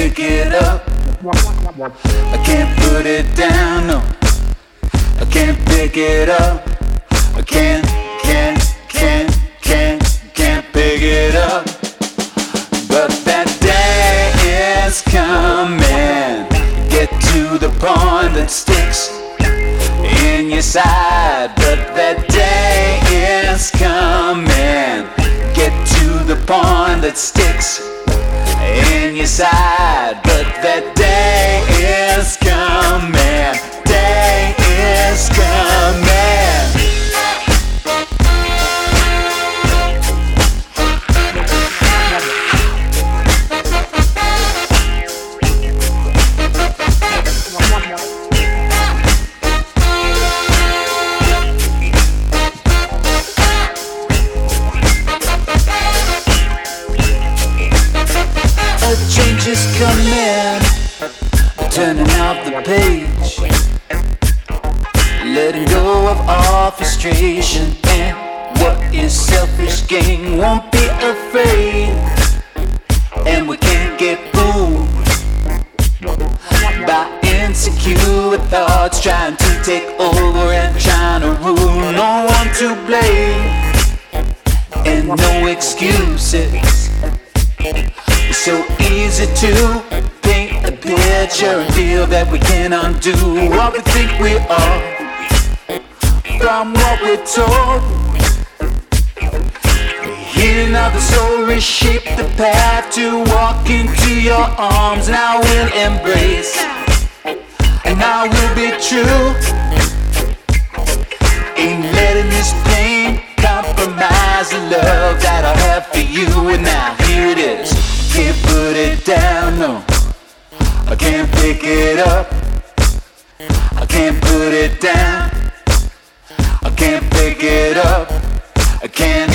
pick it up. I can't put it down, no. I can't pick it up. I can't pick it up. But that day is coming. Get to the point that sticks in your side. But that day is coming. Get to the point that sticks in your side. But that day is coming. Day is coming. A change is coming, turning out the page, letting go of all frustration. And what is selfish gain? Won't be afraid, and we can't get fooled by insecure thoughts trying to take over and trying to rule. No one to blame and no excuses. It's so easy to paint a picture and feel that we can undo what we think we are from what we're told. The healing of the soul reshape the path to walk into your arms. And I will embrace, and I will be true. Ain't letting this pain compromise the love that I have for you. And now here it is. Can't put it down, no. I can't pick it up. I can't put it down. I can't pick it up. I can't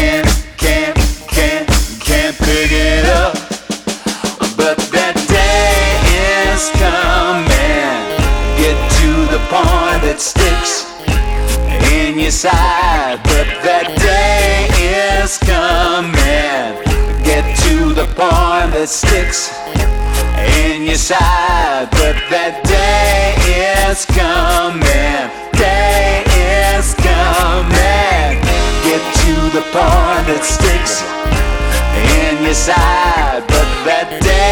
pick it up. But that day is coming. Get to the point that sticks in your side. But that day is coming. Get to the point that sticks in your side. But that day is coming. Day is coming. Get to the point that sticks in your side. But that day